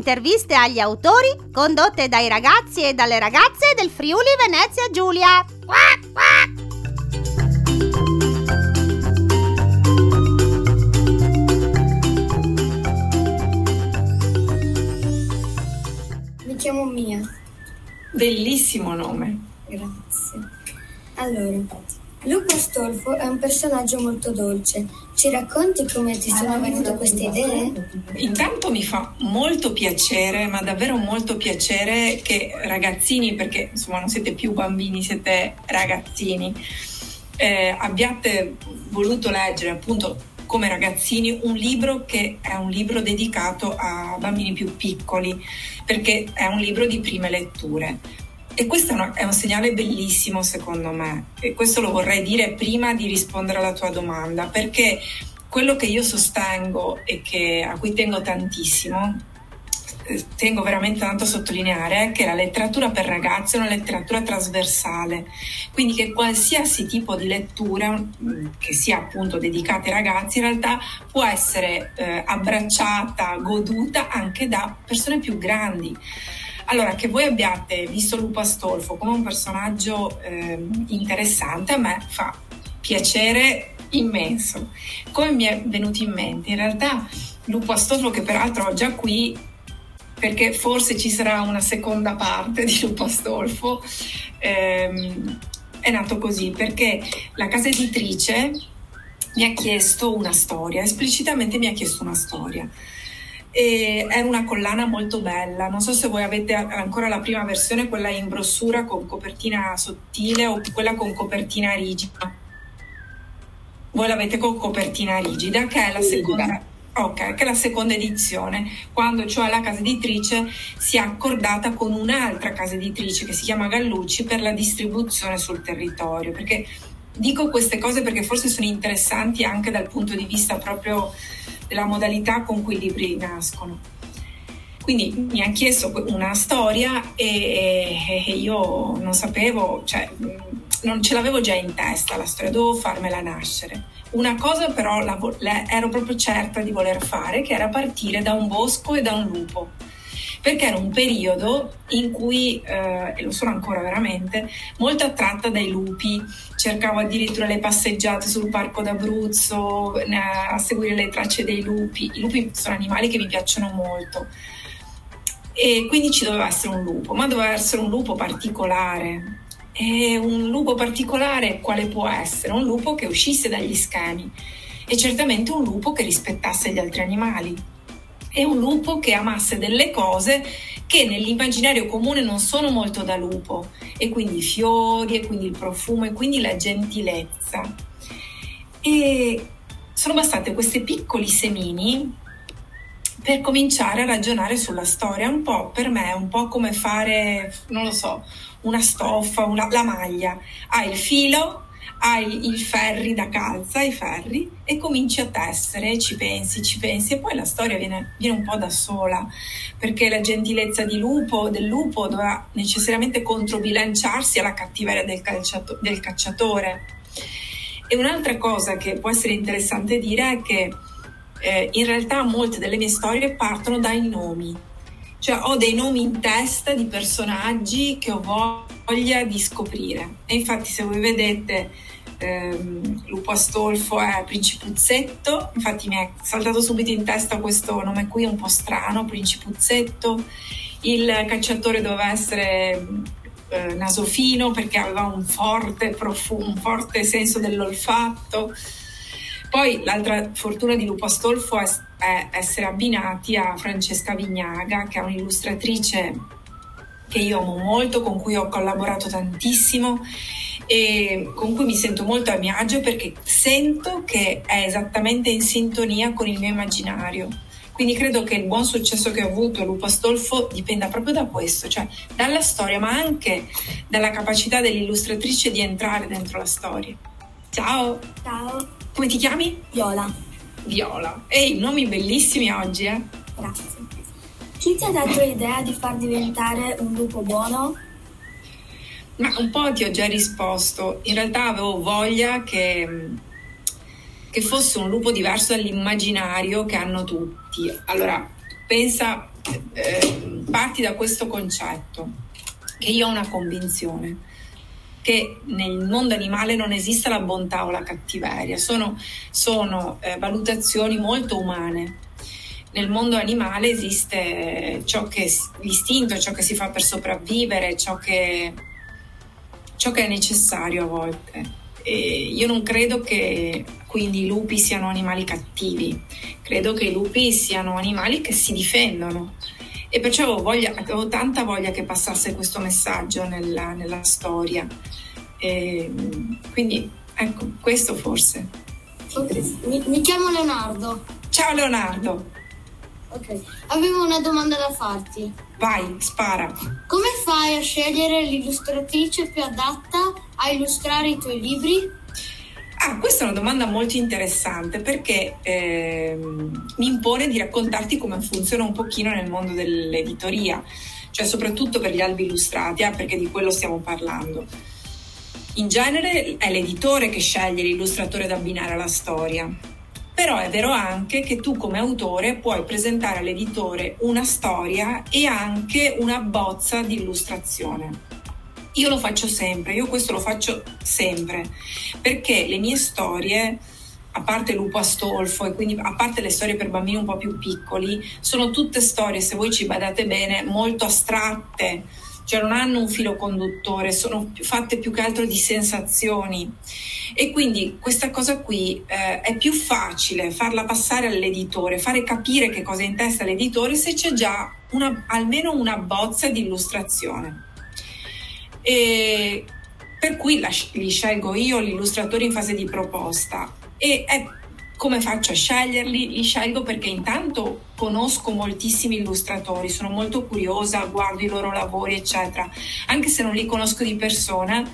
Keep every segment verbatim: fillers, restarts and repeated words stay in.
interviste agli autori condotte dai ragazzi e dalle ragazze del Friuli Venezia Giulia. Quack, quack. Mi chiamo Mia. Bellissimo nome. Grazie. Allora, Lupo Astolfo è un personaggio molto dolce. Ci racconti come ti sono venute queste idee? Intanto mi fa molto piacere, ma davvero molto piacere che ragazzini, perché insomma non siete più bambini, siete ragazzini, eh, abbiate voluto leggere appunto come ragazzini un libro che è un libro dedicato a bambini più piccoli, perché è un libro di prime letture. E questo è, una, è un segnale bellissimo secondo me, e questo lo vorrei dire prima di rispondere alla tua domanda, perché quello che io sostengo e che, a cui tengo tantissimo, eh, tengo veramente tanto a sottolineare, è che la letteratura per ragazzi è una letteratura trasversale, quindi che qualsiasi tipo di lettura che sia appunto dedicata ai ragazzi in realtà può essere eh, abbracciata, goduta anche da persone più grandi. Allora, che voi abbiate visto Lupo Astolfo come un personaggio eh, interessante, a me fa piacere immenso. Come mi è venuto in mente? In realtà Lupo Astolfo, che peraltro ho già qui, perché forse ci sarà una seconda parte di Lupo Astolfo, ehm, è nato così, perché la casa editrice mi ha chiesto una storia, esplicitamente mi ha chiesto una storia. E era una collana molto bella, non so se voi avete ancora la prima versione, quella in brossura con copertina sottile o quella con copertina rigida. Voi l'avete con copertina rigida, che è la seconda, okay, che è la seconda edizione, quando cioè la casa editrice si è accordata con un'altra casa editrice che si chiama Gallucci per la distribuzione sul territorio. Perché dico queste cose perché forse sono interessanti anche dal punto di vista proprio della modalità con cui i libri nascono. Quindi mi hanno chiesto una storia e, e io non sapevo, cioè non ce l'avevo già in testa la storia, dovevo farmela nascere. Una cosa però la, la, ero proprio certa di voler fare, che era partire da un bosco e da un lupo, perché era un periodo in cui, eh, e lo sono ancora veramente, molto attratta dai lupi. Cercavo addirittura le passeggiate sul parco d'Abruzzo, a seguire le tracce dei lupi. I lupi sono animali che mi piacciono molto. E quindi ci doveva essere un lupo, ma doveva essere un lupo particolare. E un lupo particolare quale può essere? Un lupo che uscisse dagli schemi e certamente un lupo che rispettasse gli altri animali. E un lupo che amasse delle cose che nell'immaginario comune non sono molto da lupo, e quindi i fiori, e quindi il profumo, e quindi la gentilezza. E sono bastate questi piccoli semini per cominciare a ragionare sulla storia. Un po' per me è un po' come fare, non lo so, una stoffa, una, la maglia. Hai il filo, hai i ferri da calza, i ferri, e cominci a tessere, ci pensi, ci pensi, e poi la storia viene, viene un po' da sola, perché la gentilezza di lupo, del lupo doveva necessariamente controbilanciarsi alla cattiveria del, calciato, del cacciatore. E un'altra cosa che può essere interessante dire è che eh, in realtà molte delle mie storie partono dai nomi. Cioè ho dei nomi in testa di personaggi che ho voglia di scoprire. E infatti se voi vedete ehm, Lupo Astolfo è Principuzzetto, infatti mi è saltato subito in testa questo nome qui un po' strano, Principuzzetto. Il cacciatore doveva essere eh, Nasofino perché aveva un forte profumo, un forte senso dell'olfatto. Poi l'altra fortuna di Lupo Astolfo è, è essere abbinati a Francesca Vignaga, che è un'illustratrice che io amo molto, con cui ho collaborato tantissimo e con cui mi sento molto a mio agio, perché sento che è esattamente in sintonia con il mio immaginario. Quindi credo che il buon successo che ho avuto a Lupo Astolfo dipenda proprio da questo, cioè dalla storia, ma anche dalla capacità dell'illustratrice di entrare dentro la storia. Ciao! Ciao! Come ti chiami? Viola. Viola. Ehi, nomi bellissimi oggi, eh? Grazie. Chi ti ha dato l'idea di far diventare un lupo buono? Ma un po' ti ho già risposto. In realtà avevo voglia che, che fosse un lupo diverso dall'immaginario che hanno tutti. Allora, pensa eh, parti da questo concetto, che io ho una convinzione, che nel mondo animale non esiste la bontà o la cattiveria, sono, sono eh, valutazioni molto umane. Nel mondo animale esiste ciò che l'istinto, ciò che si fa per sopravvivere, ciò che, ciò che è necessario a volte. E io non credo che quindi i lupi siano animali cattivi, credo che i lupi siano animali che si difendono, e perciò avevo, voglia, avevo tanta voglia che passasse questo messaggio nella, nella storia. E quindi ecco, questo forse. Okay. Mi, mi chiamo Leonardo. Ciao Leonardo. Ok, avevo una domanda da farti. Vai, spara. Come fai a scegliere l'illustratrice più adatta a illustrare i tuoi libri? Ah, questa è una domanda molto interessante, perché eh, mi impone di raccontarti come funziona un pochino nel mondo dell'editoria, cioè soprattutto per gli albi illustrati, eh, perché di quello stiamo parlando. In genere è l'editore che sceglie l'illustratore da abbinare alla storia. Però è vero anche che tu come autore puoi presentare all'editore una storia e anche una bozza di illustrazione. Io lo faccio sempre, io questo lo faccio sempre, perché le mie storie, a parte Lupo Astolfo e quindi a parte le storie per bambini un po' più piccoli, sono tutte storie, se voi ci badate bene, molto astratte, cioè non hanno un filo conduttore, sono fatte più che altro di sensazioni, e quindi questa cosa qui eh, è più facile farla passare all'editore, fare capire che cosa è in testa all'editore se c'è già una, almeno una bozza di illustrazione. E per cui la, li scelgo io, gli illustratori in fase di proposta. E è, come faccio a sceglierli? Li scelgo perché intanto conosco moltissimi illustratori, sono molto curiosa, guardo i loro lavori eccetera, anche se non li conosco di persona.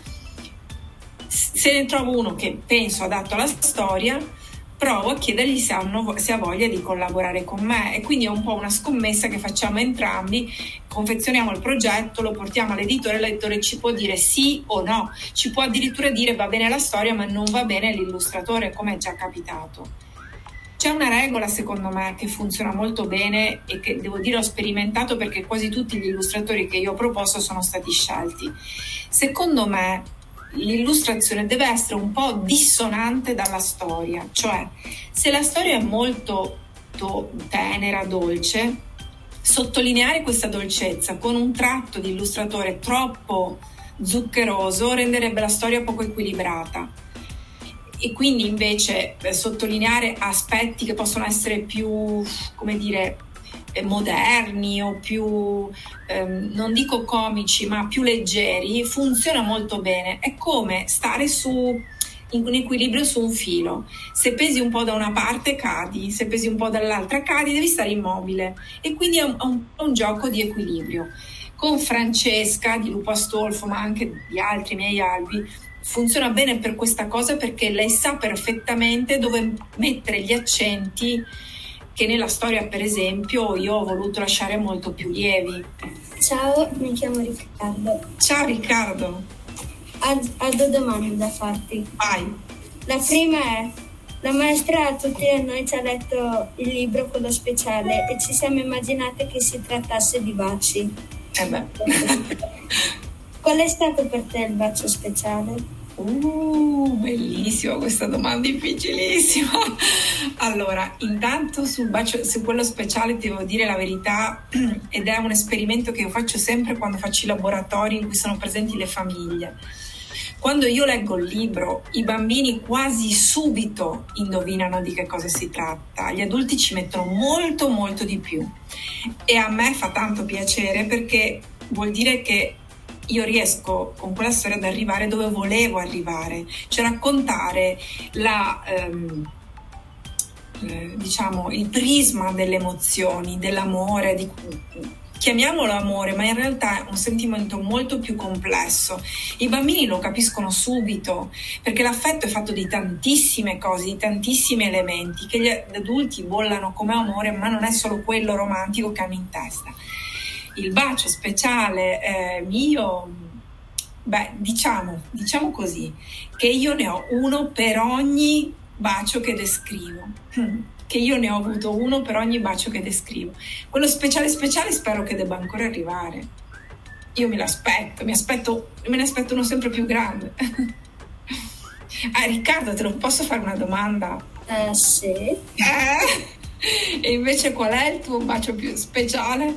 Se ne trovo uno che penso adatto alla storia, provo a chiedergli se, hanno, se ha voglia di collaborare con me, e quindi è un po' una scommessa che facciamo entrambi. Confezioniamo il progetto, lo portiamo all'editore, l'editore ci può dire sì o no, ci può addirittura dire va bene la storia ma non va bene l'illustratore, come è già capitato. C'è una regola secondo me che funziona molto bene e che devo dire ho sperimentato, perché quasi tutti gli illustratori che io ho proposto sono stati scelti. Secondo me l'illustrazione deve essere un po' dissonante dalla storia, cioè se la storia è molto do- tenera, dolce, sottolineare questa dolcezza con un tratto di illustratore troppo zuccheroso renderebbe la storia poco equilibrata, e quindi invece eh, sottolineare aspetti che possono essere più, come dire, eh, moderni o più, ehm, non dico comici, ma più leggeri, funziona molto bene. È come stare su in un equilibrio su un filo. Se pesi un po' da una parte cadi, se pesi un po' dall'altra cadi, devi stare immobile, e quindi è un, un, un gioco di equilibrio. Con Francesca di Lupo Astolfo, ma anche di altri miei albi, funziona bene per questa cosa, perché lei sa perfettamente dove mettere gli accenti che nella storia, per esempio, io ho voluto lasciare molto più lievi. Ciao, mi chiamo Riccardo. Ciao Riccardo. Ho, ho due domande da farti. Vai. La prima è: la maestra a tutti noi ci ha letto il libro, quello speciale, e ci siamo immaginate che si trattasse di baci. Eh beh. Qual è stato per te il bacio speciale? Uh, bellissima questa domanda, difficilissima. Allora, intanto sul bacio, su quello speciale ti devo dire la verità, ed è un esperimento che io faccio sempre quando faccio i laboratori in cui sono presenti le famiglie. Quando io leggo il libro, i bambini quasi subito indovinano di che cosa si tratta, gli adulti ci mettono molto molto di più, e a me fa tanto piacere, perché vuol dire che io riesco con quella storia ad arrivare dove volevo arrivare, cioè raccontare la, ehm, eh, diciamo, il prisma delle emozioni, dell'amore, di, chiamiamolo amore, ma in realtà è un sentimento molto più complesso. I bambini lo capiscono subito, perché l'affetto è fatto di tantissime cose, di tantissimi elementi che gli adulti bollano come amore, ma non è solo quello romantico che hanno in testa. Il bacio speciale eh, mio, beh, diciamo, diciamo così, che io ne ho uno per ogni bacio che descrivo. che io ne ho avuto uno per ogni bacio che descrivo. Quello speciale speciale spero che debba ancora arrivare. Io me l'aspetto, mi aspetto, me ne aspetto uno sempre più grande. Ah, Riccardo, te lo posso fare una domanda? Eh, sì. Eh? E invece qual è il tuo bacio più speciale?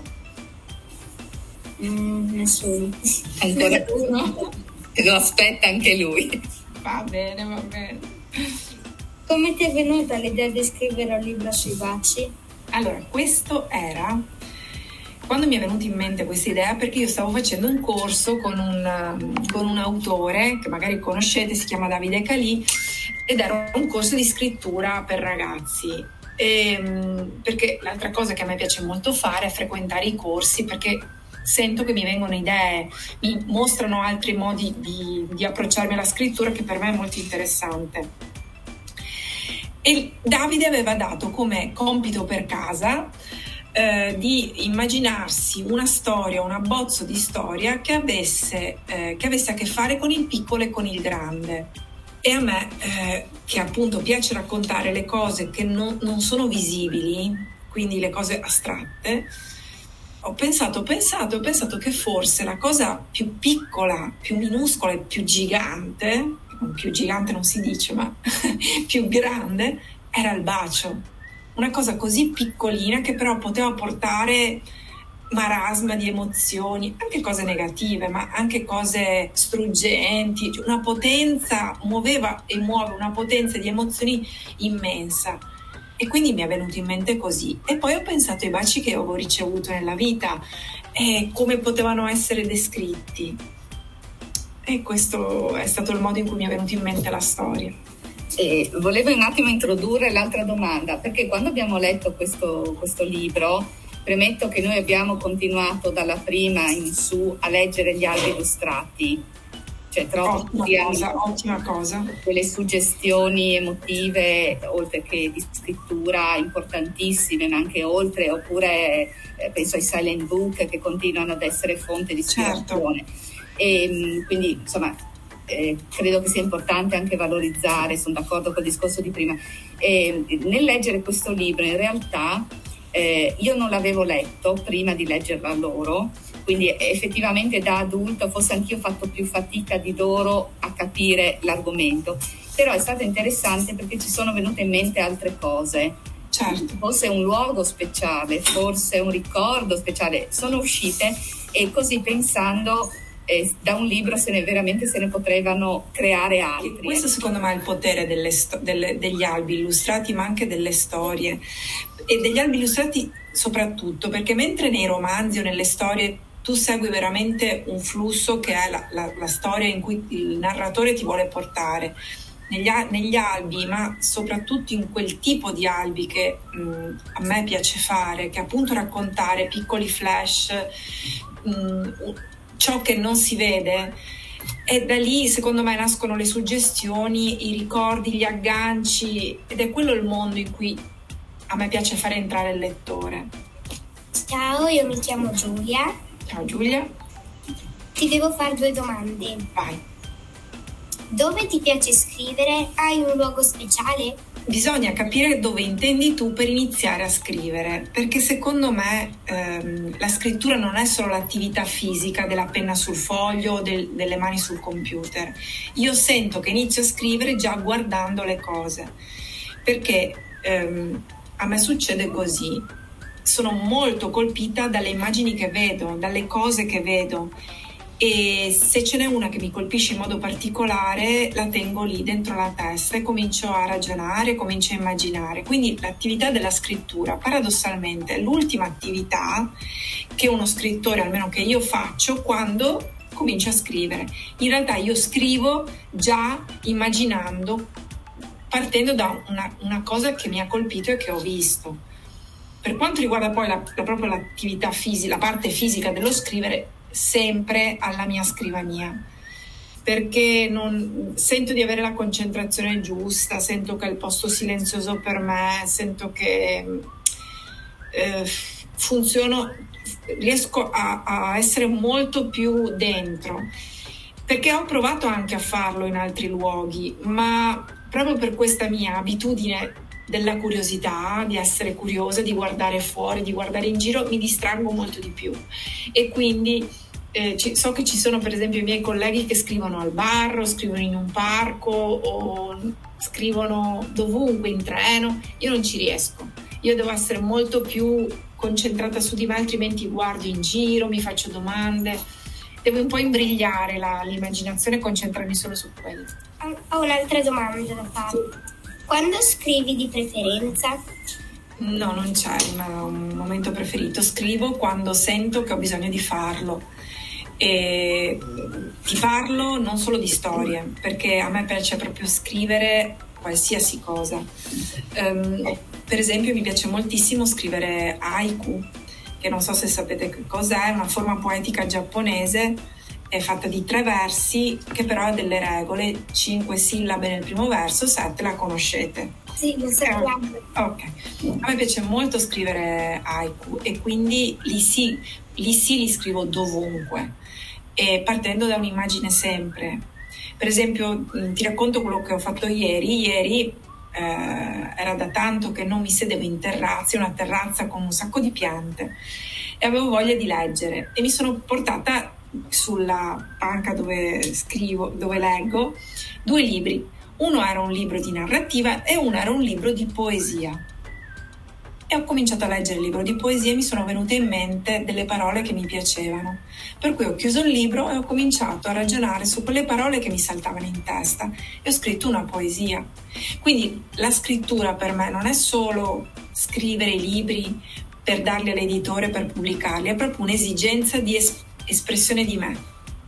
Mm, nessuno. Ancora uno? Lo aspetta anche lui. Va bene, va bene. Come ti è venuta l'idea di scrivere un libro sui baci? Allora, questo era quando mi è venuta in mente questa idea, perché io stavo facendo un corso con un, con un autore che magari conoscete, si chiama Davide Calì, ed era un corso di scrittura per ragazzi. E, perché l'altra cosa che a me piace molto fare è frequentare i corsi, perché sento che mi vengono idee, mi mostrano altri modi di, di approcciarmi alla scrittura, che per me è molto interessante. E Davide aveva dato come compito per casa eh, di immaginarsi una storia, un abbozzo di storia che avesse, eh, che avesse a che fare con il piccolo e con il grande. E a me, eh, che appunto piace raccontare le cose che non, non sono visibili, quindi le cose astratte, ho pensato, ho pensato, ho pensato che forse la cosa più piccola, più minuscola e più gigante, più gigante non si dice, ma più grande, era il bacio. Una cosa così piccolina che però poteva portare marasma di emozioni, anche cose negative, ma anche cose struggenti, una potenza, muoveva e muove una potenza di emozioni immensa. E quindi mi è venuto in mente così. E poi ho pensato ai baci che avevo ricevuto nella vita e come potevano essere descritti. E questo è stato il modo in cui mi è venuta in mente la storia. E volevo un attimo introdurre l'altra domanda, perché quando abbiamo letto questo, questo libro, premetto che noi abbiamo continuato dalla prima in su a leggere gli albi illustrati, cioè trovo ottima che cosa, ottima cosa. Delle suggestioni emotive, oltre che di scrittura, importantissime, ma anche oltre, oppure eh, penso ai silent book che continuano ad essere fonte di ispirazione. Certo. E quindi insomma eh, credo che sia importante anche valorizzare, sono d'accordo col discorso di prima. E, nel leggere questo libro in realtà eh, io non l'avevo letto prima di leggerlo a loro, quindi effettivamente da adulto forse anch'io ho fatto più fatica di loro a capire l'argomento, però è stato interessante perché ci sono venute in mente altre cose. Certo. Forse un luogo speciale, forse un ricordo speciale, sono uscite, e così pensando eh, da un libro se ne veramente se ne potevano creare altri. Questo secondo me è il potere delle sto- delle, degli albi illustrati, ma anche delle storie, e degli albi illustrati soprattutto perché mentre nei romanzi o nelle storie tu segui veramente un flusso che è la, la, la storia in cui il narratore ti vuole portare, negli, negli albi, ma soprattutto in quel tipo di albi che mh, a me piace fare, che è appunto raccontare piccoli flash, mh, ciò che non si vede, e da lì secondo me nascono le suggestioni, i ricordi, gli agganci, ed è quello il mondo in cui a me piace fare entrare il lettore. Ciao, io mi chiamo Giulia. Ciao Giulia. Ti devo fare due domande. Vai. Dove ti piace scrivere? Hai un luogo speciale? Bisogna capire dove intendi tu per iniziare a scrivere, perché secondo me ehm, la scrittura non è solo l'attività fisica della penna sul foglio o del, delle mani sul computer. Io sento che inizio a scrivere già guardando le cose, perché ehm, a me succede così. Sono molto colpita dalle immagini che vedo, dalle cose che vedo, e se ce n'è una che mi colpisce in modo particolare la tengo lì dentro la testa e comincio a ragionare, comincio a immaginare. Quindi l'attività della scrittura paradossalmente è l'ultima attività che uno scrittore, almeno che io faccio, quando comincio a scrivere. In realtà io scrivo già immaginando, partendo da una, una cosa che mi ha colpito e che ho visto. Per quanto riguarda poi la, la, proprio l'attività fisica, la parte fisica dello scrivere, sempre alla mia scrivania, perché non, sento di avere la concentrazione giusta, sento che è il posto silenzioso per me, sento che eh, funziono, riesco a, a essere molto più dentro, perché ho provato anche a farlo in altri luoghi, ma proprio per questa mia abitudine della curiosità, di essere curiosa, di guardare fuori, di guardare in giro, mi distraggo molto di più. E quindi eh, ci, so che ci sono per esempio i miei colleghi che scrivono al bar, o scrivono in un parco, o scrivono dovunque, in treno. Io non ci riesco, io devo essere molto più concentrata su di me, altrimenti guardo in giro, mi faccio domande, devo un po' imbrigliare la, l'immaginazione e concentrarmi solo su quello. Ho un'altra domanda da fare. Quando scrivi di preferenza? No, non c'è una, un momento preferito. Scrivo quando sento che ho bisogno di farlo. E ti parlo non solo di storie, perché a me piace proprio scrivere qualsiasi cosa. Um, per esempio mi piace moltissimo scrivere haiku, che non so se sapete che cos'è, è una forma poetica giapponese, è fatta di tre versi che però ha delle regole, cinque sillabe nel primo verso, sette la conoscete. Sì, lo sappiamo. Eh, ok, a me piace molto scrivere haiku e quindi lì sì, lì sì li scrivo dovunque, e partendo da un'immagine sempre. Per esempio ti racconto quello che ho fatto ieri. Ieri eh, era da tanto che non mi sedevo in terrazza, una terrazza con un sacco di piante, e avevo voglia di leggere e mi sono portata sulla panca dove scrivo, dove leggo, due libri. Uno era un libro di narrativa e uno era un libro di poesia. E ho cominciato a leggere il libro di poesia e mi sono venute in mente delle parole che mi piacevano. Per cui ho chiuso il libro e ho cominciato a ragionare su quelle parole che mi saltavano in testa e ho scritto una poesia. Quindi la scrittura per me non è solo scrivere libri per darli all'editore, per pubblicarli, è proprio un'esigenza di es- espressione di me.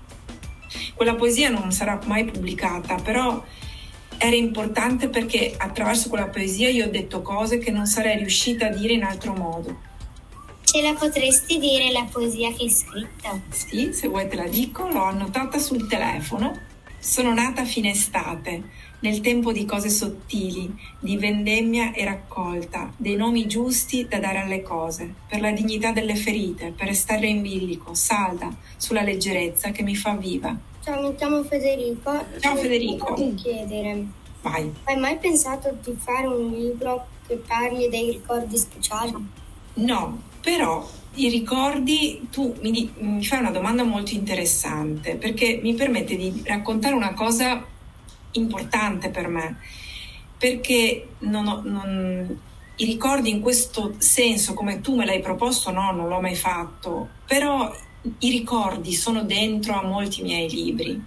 Quella poesia non sarà mai pubblicata, però era importante perché attraverso quella poesia io ho detto cose che non sarei riuscita a dire in altro modo. Ce la potresti dire la poesia che hai scritto? Sì, se vuoi te la dico, l'ho annotata sul telefono. Sono nata a fine estate, nel tempo di cose sottili, di vendemmia e raccolta, dei nomi giusti da dare alle cose, per la dignità delle ferite, per restare in bilico, salda, sulla leggerezza che mi fa viva. Ciao, mi chiamo Federico. Ciao Federico. Volevo chiedere, vai. Hai mai pensato di fare un libro che parli dei ricordi speciali? No, però i ricordi, tu mi, di, mi fai una domanda molto interessante, perché mi permette di raccontare una cosa importante per me, perché non ho, non, i ricordi in questo senso, come tu me l'hai proposto, no, non l'ho mai fatto, però i ricordi sono dentro a molti miei libri.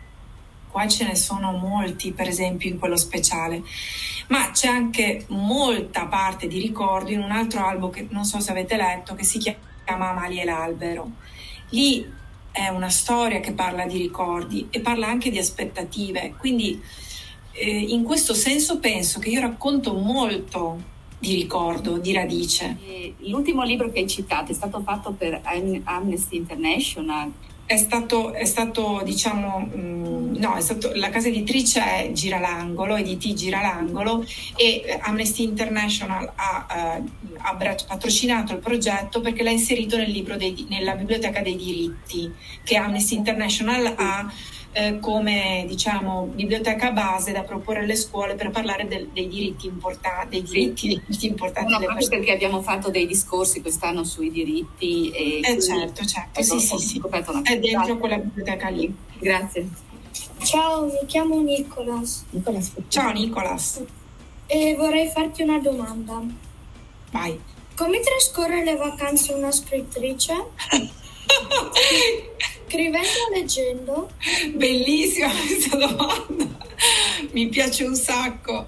Qua ce ne sono molti, per esempio in quello speciale, ma c'è anche molta parte di ricordi in un altro albo che non so se avete letto, che si chiama Amalia e l'albero. Lì è una storia che parla di ricordi e parla anche di aspettative, quindi eh, in questo senso penso che io racconto molto di ricordo, di radice. L'ultimo libro che hai citato è stato fatto per Amnesty International. È stato, è stato diciamo, mh, no, è stato, la casa editrice è Giralangolo, Editi Giralangolo, e Amnesty International ha, uh, ha patrocinato il progetto perché l'ha inserito nel libro dei, nella biblioteca dei diritti, che Amnesty International ha eh, come diciamo biblioteca base da proporre alle scuole per parlare del, dei diritti importanti, dei diritti, dei diritti importanti no, delle proprio persone. Perché abbiamo fatto dei discorsi quest'anno sui diritti e eh certo, certo, sì, sì, sì. È dentro quella biblioteca lì. Grazie. Ciao, mi chiamo Nicolas. Nicolas. Ciao Nicolas. E vorrei farti una domanda. Vai. Come trascorre le vacanze una scrittrice? Scrivendo o leggendo? Bellissima questa domanda, mi piace un sacco.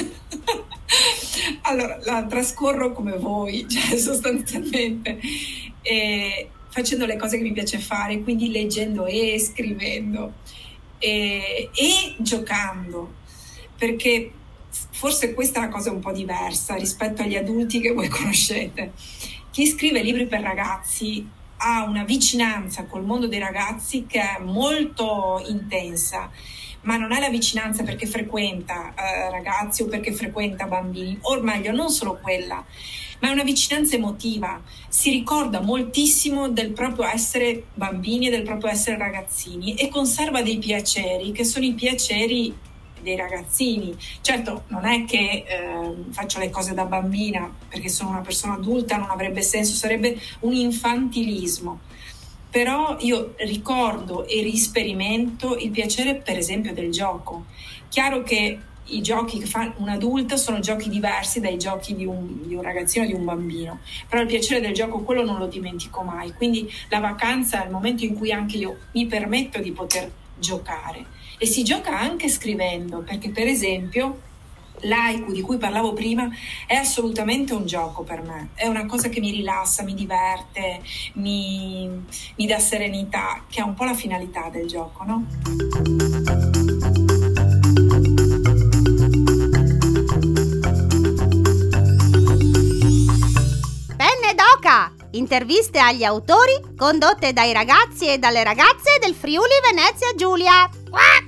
Allora, la trascorro come voi, cioè sostanzialmente, eh, facendo le cose che mi piace fare, quindi leggendo e scrivendo e, e giocando, perché forse questa è una cosa un po' diversa rispetto agli adulti che voi conoscete. Chi scrive libri per ragazzi ha una vicinanza col mondo dei ragazzi che è molto intensa, ma non è la vicinanza perché frequenta eh, ragazzi o perché frequenta bambini, o meglio non solo quella, ma è una vicinanza emotiva. Si ricorda moltissimo del proprio essere bambini e del proprio essere ragazzini e conserva dei piaceri che sono i piaceri dei ragazzini. Certo, non è che eh, faccio le cose da bambina perché sono una persona adulta, non avrebbe senso, sarebbe un infantilismo. Però io ricordo e risperimento il piacere, per esempio, del gioco. Chiaro che i giochi che fa un adulto sono giochi diversi dai giochi di un, di un ragazzino o di un bambino, però il piacere del gioco, quello non lo dimentico mai. Quindi la vacanza è il momento in cui anche io mi permetto di poter giocare, e si gioca anche scrivendo, perché per esempio l'haiku di cui parlavo prima è assolutamente un gioco per me, è una cosa che mi rilassa, mi diverte, mi, mi dà serenità, che è un po' la finalità del gioco, no? Penne d'oca! Interviste agli autori condotte dai ragazzi e dalle ragazze del Friuli Venezia Giulia. Quack!